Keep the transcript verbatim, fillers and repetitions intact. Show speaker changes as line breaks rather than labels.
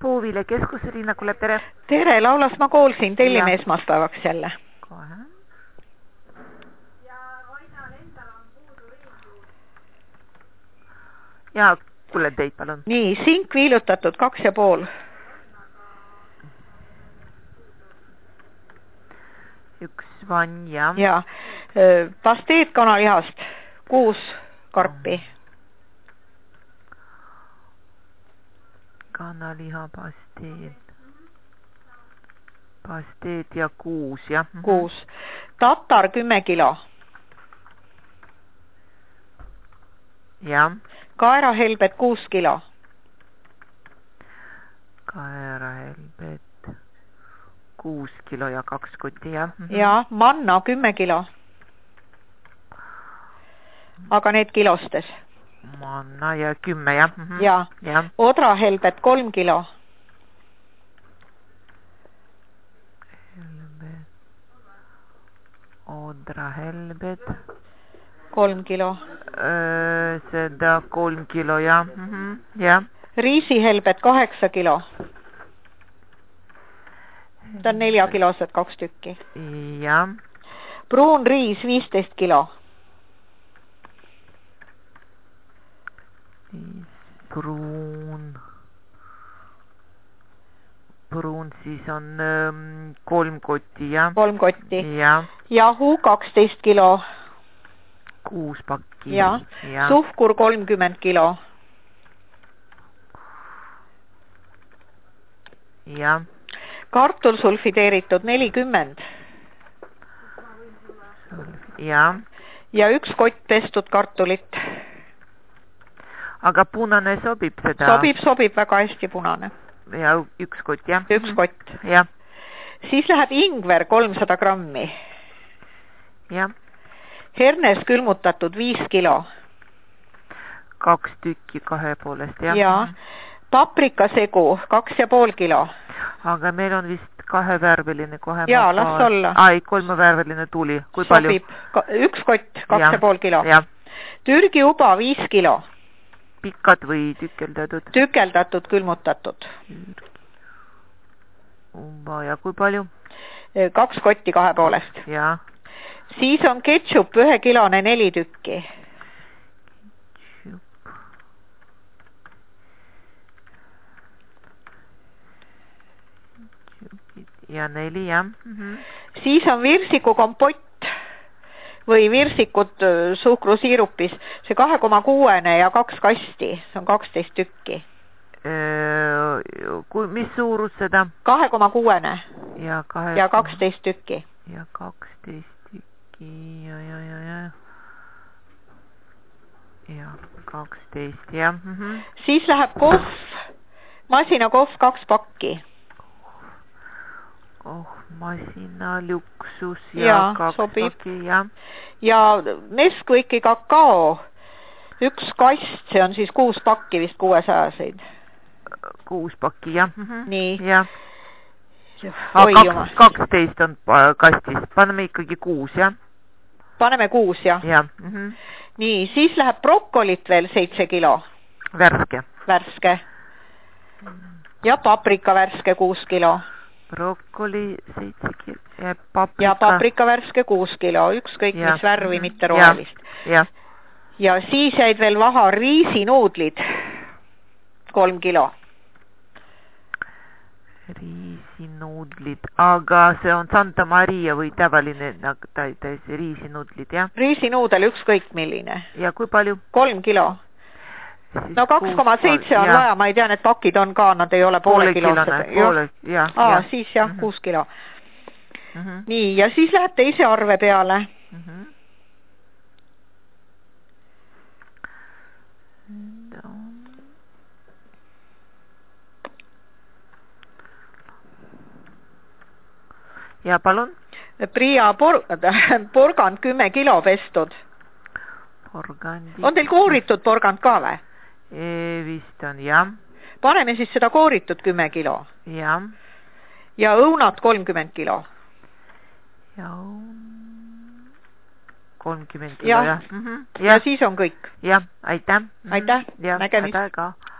Puuviljakeskus, Riina Kulev, tere!
Tere, Laulas ma koolsin, tellime esmaspäevaks jälle.
Kohe.
Ja Vainal endal on puudu riidu.
Ja, kuulen teid, palun.
Nii, sink viilutatud kaks ja pool.
Üks vann, ja.
Ja, pasteed kanalihast, kuus karpi.
Kanaliha, pasteed. Pasteed ja kuus, jah.
Kuus. Tatar kümme kilo.
Ja.
Kaerahelbed kuus kilo.
Kaerahelbed kuus kilo ja kaks kotti, jah.
Ja, manna kümme kilo. Aga need kilostes.
Manna ja kümme, jah.
Ja,
ja.
Odrahelbed kolm kilo.
Helbed. Odrahelbed.
Kolm kilo.
Öö, seda kolm kilo, jah. Ja.
Riisihelbed kaheksa kilo. Ta on neljakilosed kaks tükki.
Ja.
Pruun riis viisteist kilo.
Pruun. Pruun siis on ähm, kolm kotti, jah.
Kolm kotti.
Ja.
Jahu kaksteist kilo.
Kuus pakki.
Ja. Ja. Suhkur kolmkümmend kilo.
Ja.
Kartul sulfideeritud nelikümmend.
Ja.
Ja üks kott pestud kartulit.
Aga punane sobib seda?
Sobib, sobib väga hästi punane.
Ja üks kott, jah?
Üks kott.
Ja.
Siis läheb ingver kolmsada grammi.
Ja.
Hernes külmutatud viis kilo.
Kaks tükki kahe poolest, jah?
Ja. Paprikasegu kaks ja pool kilo.
Aga meil on vist kahevärveline kohe.
Jaa, las olla.
Ai, kolmevärveline tuli. Kui
sobib.
Palju?
Üks kott, kaks ja, ja pool kilo.
Ja.
Türgi uba viis kilo.
Pikad või tükeldatud?
Tükeldatud, külmutatud.
Uba ja kui palju?
Kaks kotti kahe poolest.
Ja.
Siis on ketšup ühe kilone neli tükki.
Ja neli, jah. Mm -hmm.
Siis on virsiku kompott või virsikut suhkrusiirupis. See kahe koma kuuene ja kaks kasti. See on kaksteist tükki.
Öö, kui, mis suurus seda?
kahe koma kuuene
ja, kahe...
ja kaksteist tükki.
Ja kaksteist tükki. Ja, ja, ja, ja. Ja kaksteist, jah. Mm -hmm.
Siis läheb kohv. Masinakohv kaks pakki.
Oh, masina, luksus ja,
ja
kaks
sobib.
Pakki, ja.
Ja Nesquiki kakao, üks kast, see on siis kuus pakki vist kuuesajaseid.
Kuus pakki, jah. Mm -hmm.
Nii.
Ja. Kaks, kaksteist on kastis. Paneme ikkagi kuus, jah?
Paneme kuus, jah.
Ja. Mm -hmm.
Nii, siis läheb brokolit veel seitse kilo.
Värske.
Värske. Ja paprika värske kuus kilo.
Brokkoli seitse kilo ja paprika.
Ja paprika värske kuus kilo, ükskõik ja. Mis värvi, mitte rohelist.
Ja. Ja.
Ja siis jäid veel vaha riisinuudlid kolm kilo.
Riisinuudlid, aga see on Santa Maria või tavaline täiesti riisinuudlid, jah?
Riisinuudel ükskõik milline.
Ja kui palju?
Kolm kilo. No kaks koma seitse on vaja, ma ei tea, need pakid on ka, nad ei ole poole kilosed.
Poole, jah.
Aa, siis jah, kuus kilo. Mm -hmm. Nii, ja siis läheb teise arve peale. Mm -hmm.
Ja palun?
Priia por porgand kümme kilo pestud.
Porgandi.
On teil kooritud porgand ka või?
E, vist on, jah.
Paneme siis seda kooritud kümme kilo.
Jah.
Ja õunad kolmkümmend kilo.
Ja kolmkümmend kilo,
jah.
jah.
Mm -hmm. Ja. Ja siis on kõik.
Jah, aitäh.
Aitäh,
ja,
nägemist.
Aitäh ka.